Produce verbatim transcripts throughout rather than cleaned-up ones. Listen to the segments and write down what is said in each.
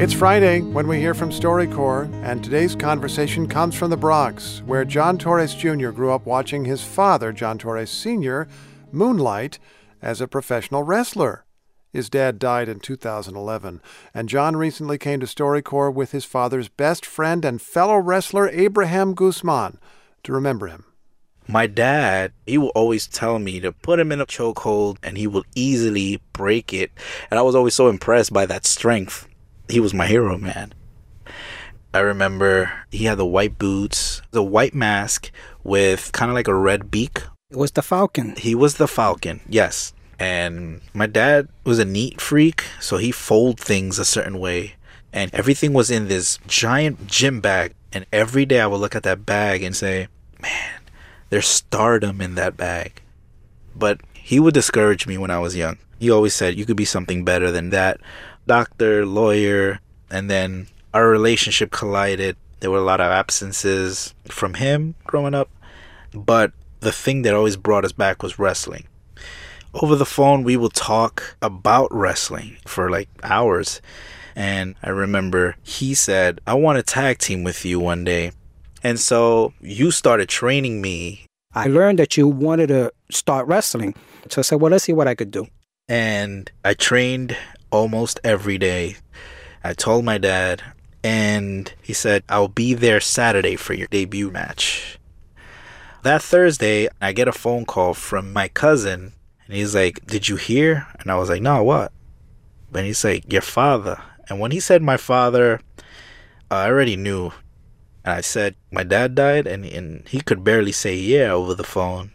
It's Friday when we hear from StoryCorps, and today's conversation comes from the Bronx, where John Torres Junior grew up watching his father, John Torres Senior, moonlight as a professional wrestler. His dad died in two thousand eleven, and John recently came to StoryCorps with his father's best friend and fellow wrestler, Abraham Guzman, to remember him. My dad, he will always tell me to put him in a chokehold, and he will easily break it. And I was always so impressed by that strength. He was my hero, man. I remember he had the white boots, the white mask with kind of like a red beak. It was the Falcon. He was the Falcon, yes. And my dad was a neat freak, so he folded things a certain way. And everything was in this giant gym bag. And every day I would look at that bag and say, man, there's stardom in that bag. But he would discourage me when I was young. He always said, you could be something better than that. Doctor, lawyer, and then our relationship collided. There were a lot of absences from him growing up. But the thing that always brought us back was wrestling. Over the phone, we would talk about wrestling for like hours. And I remember he said, I want to tag team with you one day. And so you started training me. I learned that you wanted to start wrestling. So I said, well, let's see what I could do. And I trained almost every day. I told my dad, and he said, I'll be there Saturday for your debut match. That Thursday, I get a phone call from my cousin, and he's like, did you hear? And I was like, no, what? And he's like, your father. And when he said my father, I already knew. And I said, my dad died, and, and he could barely say yeah over the phone.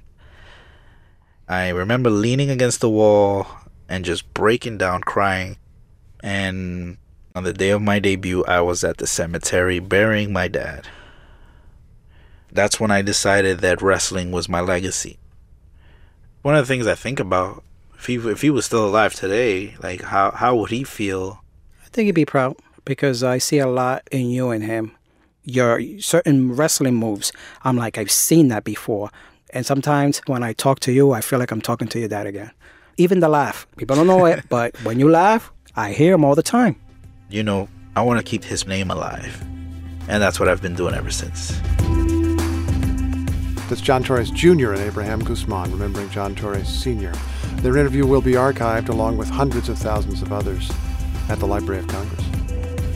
I remember leaning against the wall and just breaking down crying. And on the day of my debut, I was at the cemetery burying my dad. That's when I decided that wrestling was my legacy. One of the things I think about, if he if he was still alive today, like how, how would he feel? I think he'd be proud because I see a lot in you and him. Your certain wrestling moves, I'm like, I've seen that before. And sometimes when I talk to you, I feel like I'm talking to your dad again. Even the laugh. People don't know it, but when you laugh, I hear him all the time. You know, I want to keep his name alive. And that's what I've been doing ever since. That's John Torres Junior and Abraham Guzman, remembering John Torres Senior Their interview will be archived along with hundreds of thousands of others at the Library of Congress.